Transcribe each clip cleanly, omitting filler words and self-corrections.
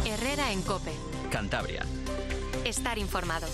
Herrera en COPE. Cantabria. Estar informado.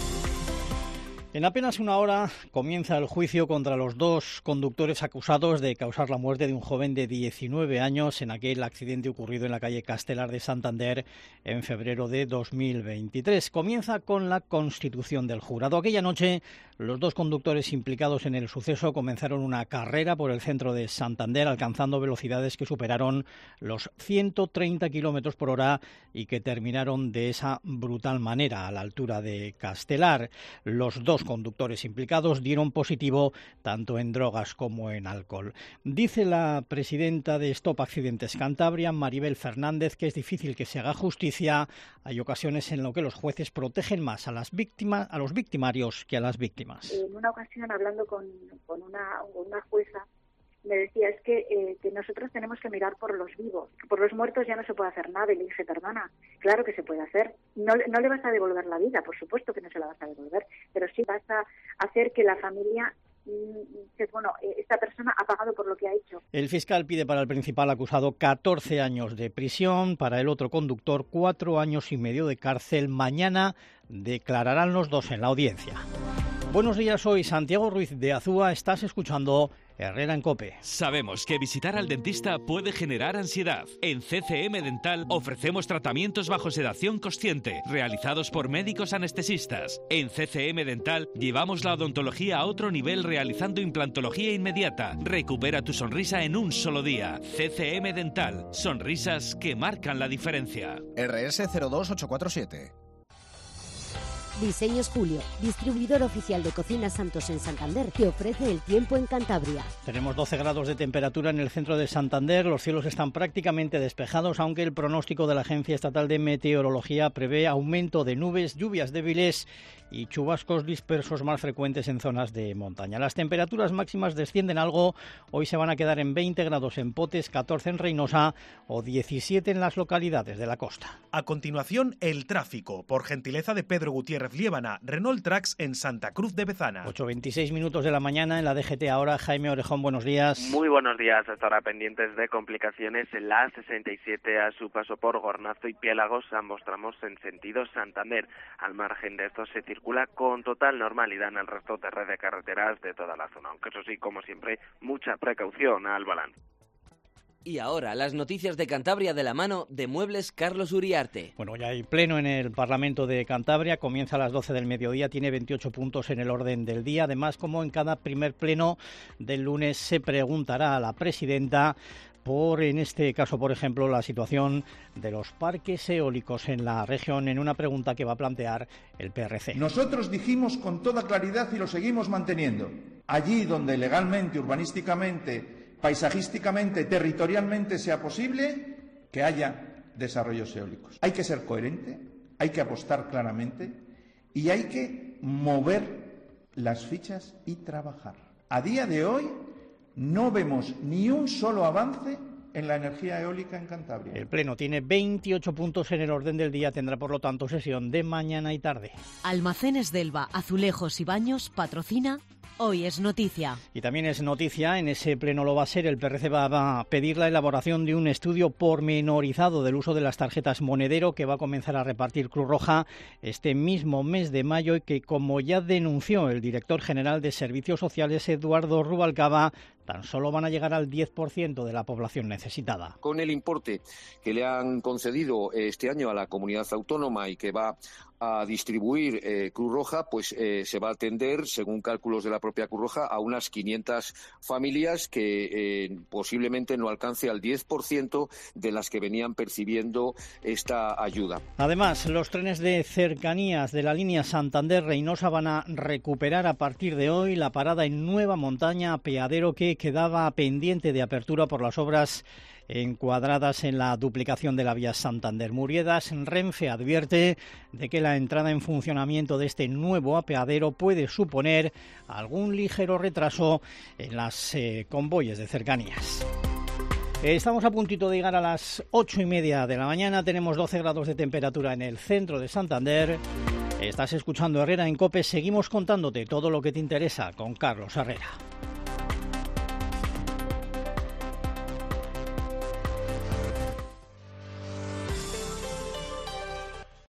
En apenas una hora comienza el juicio contra los dos conductores acusados de causar la muerte de un joven de 19 años en aquel accidente ocurrido en la calle Castelar de Santander en febrero de 2023. Comienza con la constitución del jurado. Aquella noche, los dos conductores implicados en el suceso comenzaron una carrera por el centro de Santander, alcanzando velocidades que superaron los 130 kilómetros por hora y que terminaron de esa brutal manera a la altura de Castelar. Los dos conductores implicados dieron positivo tanto en drogas como en alcohol. Dice la presidenta de Stop Accidentes Cantabria, Maribel Fernández, que es difícil que se haga justicia. Hay ocasiones en las que los jueces protegen más a las víctimas, a los victimarios, que a las víctimas. En una ocasión, hablando con una jueza, me decía, es que nosotros tenemos que mirar por los vivos, por los muertos ya no se puede hacer nada. Y le dije, hermana, claro que se puede hacer. No le vas a devolver la vida, por supuesto que no se la vas a devolver, pero sí vas a hacer que la familia, esta persona ha pagado por lo que ha hecho. El fiscal pide para el principal acusado 14 años de prisión, para el otro conductor 4 años y medio de cárcel. Mañana declararán los dos en la audiencia. Buenos días, soy Santiago Ruiz de Azúa, estás escuchando Herrera en COPE. Sabemos que visitar al dentista puede generar ansiedad. En CCM Dental ofrecemos tratamientos bajo sedación consciente, realizados por médicos anestesistas. En CCM Dental llevamos la odontología a otro nivel realizando implantología inmediata. Recupera tu sonrisa en un solo día. CCM Dental, sonrisas que marcan la diferencia. RS 02847. Diseños Julio, distribuidor oficial de Cocinas Santos en Santander, te ofrece el tiempo en Cantabria. Tenemos 12 grados de temperatura en el centro de Santander, los cielos están prácticamente despejados, aunque el pronóstico de la Agencia Estatal de Meteorología prevé aumento de nubes, lluvias débiles y chubascos dispersos más frecuentes en zonas de montaña. Las temperaturas máximas descienden algo, hoy se van a quedar en 20 grados en Potes, 14 en Reynosa o 17 en las localidades de la costa. A continuación, el tráfico, por gentileza de Pedro Gutiérrez Liébana, Renault Trax en Santa Cruz de Bezana. 8:26 minutos de la mañana en la DGT ahora. Jaime Orejón, buenos días. Muy buenos días. Hasta ahora pendientes de complicaciones en la A67 a su paso por Gornazo y Piélagos, ambos tramos en sentido Santander. Al margen de esto se circula con total normalidad en el resto de red de carreteras de toda la zona, aunque eso sí, como siempre, mucha precaución al volante. Y ahora, las noticias de Cantabria de la mano de Muebles Carlos Uriarte. Bueno, ya hay pleno en el Parlamento de Cantabria, comienza a las 12 del mediodía, tiene 28 puntos en el orden del día. Además, como en cada primer pleno del lunes, se preguntará a la presidenta por, en este caso, por ejemplo, la situación de los parques eólicos en la región, en una pregunta que va a plantear el PRC. Nosotros dijimos con toda claridad y lo seguimos manteniendo, allí donde legalmente, urbanísticamente, paisajísticamente, territorialmente sea posible, que haya desarrollos eólicos. Hay que ser coherente, hay que apostar claramente y hay que mover las fichas y trabajar. A día de hoy no vemos ni un solo avance en la energía eólica en Cantabria. El Pleno tiene 28 puntos en el orden del día, tendrá por lo tanto sesión de mañana y tarde. Almacenes Delva, Azulejos y Baños patrocina Hoy es Noticia. Y también es noticia, en ese pleno lo va a ser, el PRC va a pedir la elaboración de un estudio pormenorizado del uso de las tarjetas monedero que va a comenzar a repartir Cruz Roja este mismo mes de mayo y que, como ya denunció el director general de Servicios Sociales, Eduardo Rubalcaba, tan solo van a llegar al 10% de la población necesitada. Con el importe que le han concedido este año a la comunidad autónoma y que va a distribuir Cruz Roja, pues se va a atender, según cálculos de la propia Cruz Roja, a unas 500 familias que posiblemente no alcance al 10% de las que venían percibiendo esta ayuda. Además, los trenes de cercanías de la línea Santander-Reynosa van a recuperar a partir de hoy la parada en Nueva Montaña, apeadero que quedaba pendiente de apertura por las obras encuadradas en la duplicación de la vía Santander-Muriedas. Renfe advierte de que la entrada en funcionamiento de este nuevo apeadero puede suponer algún ligero retraso en las convoyes de cercanías. Estamos a puntito de llegar a las 8:30 de la mañana, tenemos 12 grados de temperatura en el centro de Santander. Estás escuchando Herrera en COPE, seguimos contándote todo lo que te interesa con Carlos Herrera.